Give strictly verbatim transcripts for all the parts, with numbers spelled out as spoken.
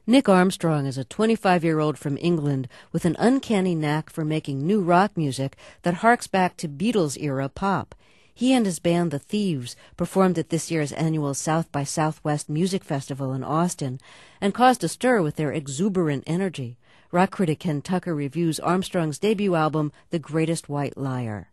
Nick Armstrong is a twenty-five-year-old from England with an uncanny knack for making new rock music that harks back to Beatles-era pop. He and his band, The Thieves, performed at this year's annual South by Southwest Music Festival in Austin and caused a stir with their exuberant energy. Rock critic Ken Tucker reviews Armstrong's debut album, The Greatest White Liar.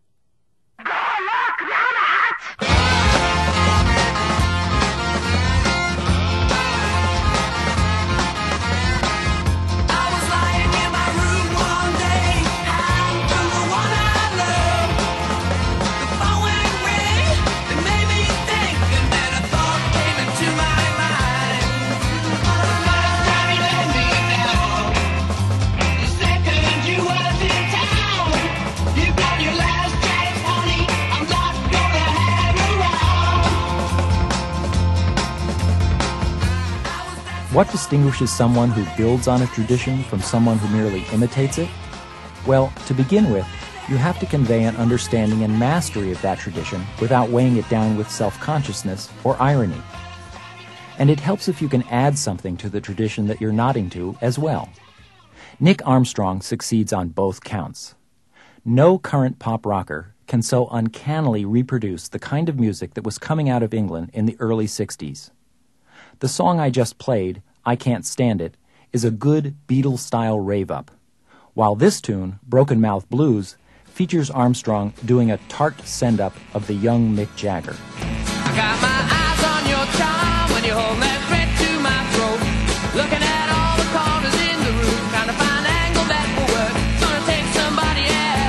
What distinguishes someone who builds on a tradition from someone who merely imitates it? Well, to begin with, you have to convey an understanding and mastery of that tradition without weighing it down with self-consciousness or irony. And it helps if you can add something to the tradition that you're nodding to as well. Nick Armstrong succeeds on both counts. No current pop rocker can so uncannily reproduce the kind of music that was coming out of England in the early sixties. The song I just played, I Can't Stand It, is a good Beatles-style rave-up, while this tune, Broken Mouth Blues, features Armstrong doing a tart send-up of the young Mick Jagger. I got my eyes on your charm when you hold that thread to my throat, looking at all the corners in the room, trying to find an angle that will work. Gonna take somebody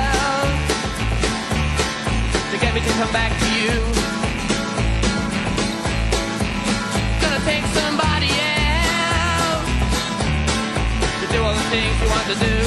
else to get me to come back to you. Take somebody else to do all the things you want to do.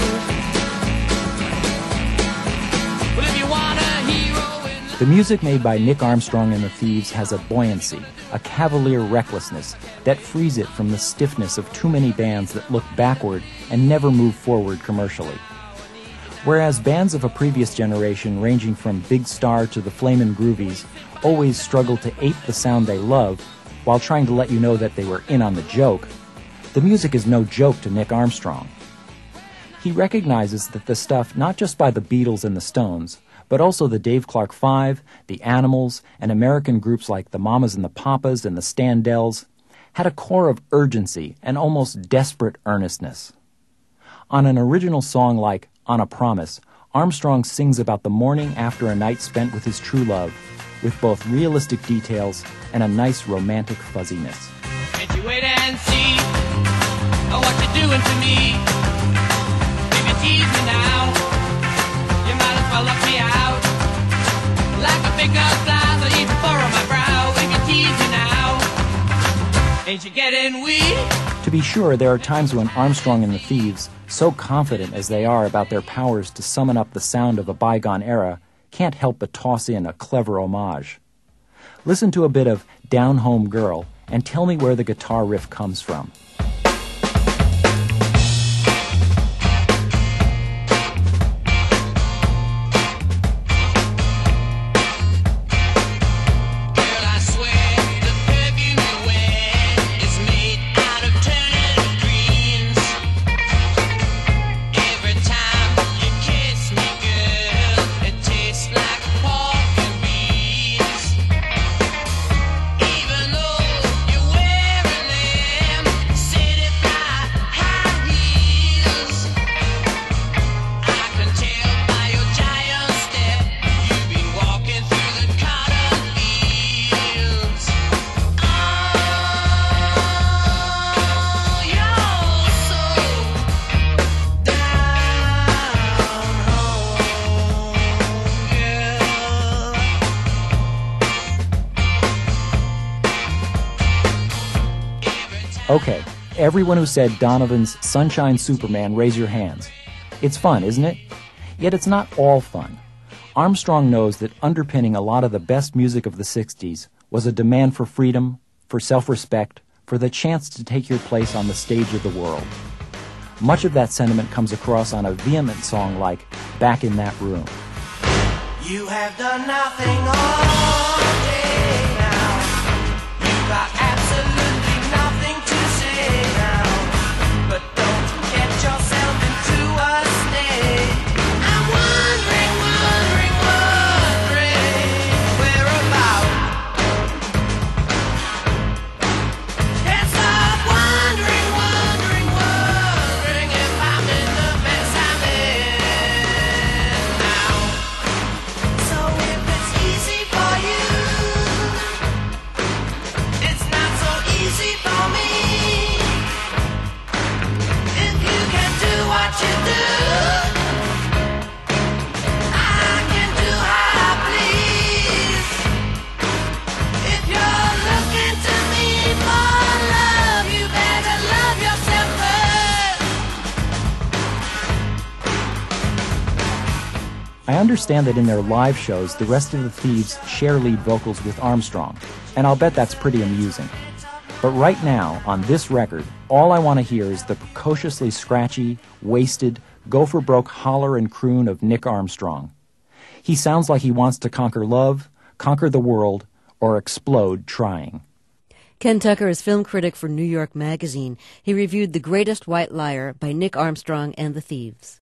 Well, if you want a hero in life... The music made by Nick Armstrong and the Thieves has a buoyancy, a cavalier recklessness that frees it from the stiffness of too many bands that look backward and never move forward commercially. Whereas bands of a previous generation, ranging from Big Star to the Flamin' Groovies, always struggled to ape the sound they love, while trying to let you know that they were in on the joke, the music is no joke to Nick Armstrong. He recognizes that the stuff, not just by the Beatles and the Stones, but also the Dave Clark Five, the Animals, and American groups like the Mamas and the Papas and the Standells, had a core of urgency and almost desperate earnestness. On an original song like On a Promise, Armstrong sings about the morning after a night spent with his true love, with both realistic details and a nice romantic fuzziness. Can't you wait and see oh, what you're doing to me? If you tease me now, you might as well look me out. Like a big girl flies or even furrow my brow. If you tease me now, ain't you getting weak? To be sure, there are times when Armstrong and the Thieves, so confident as they are about their powers to summon up the sound of a bygone era, can't help but toss in a clever homage. Listen to a bit of Down Home Girl and tell me where the guitar riff comes from. Okay, everyone who said Donovan's Sunshine Superman, raise your hands. It's fun, isn't it? Yet it's not all fun. Armstrong knows that underpinning a lot of the best music of the sixties was a demand for freedom, for self-respect, for the chance to take your place on the stage of the world. Much of that sentiment comes across on a vehement song like Back in That Room. You have done nothing all day now. You got absolutely nothing to say now. I understand that in their live shows, the rest of the Thieves share lead vocals with Armstrong, and I'll bet that's pretty amusing. But right now, on this record, all I want to hear is the precociously scratchy, wasted, go-for-broke holler and croon of Nick Armstrong. He sounds like he wants to conquer love, conquer the world, or explode trying. Ken Tucker is film critic for New York Magazine. He reviewed The Greatest White Liar by Nick Armstrong and the Thieves.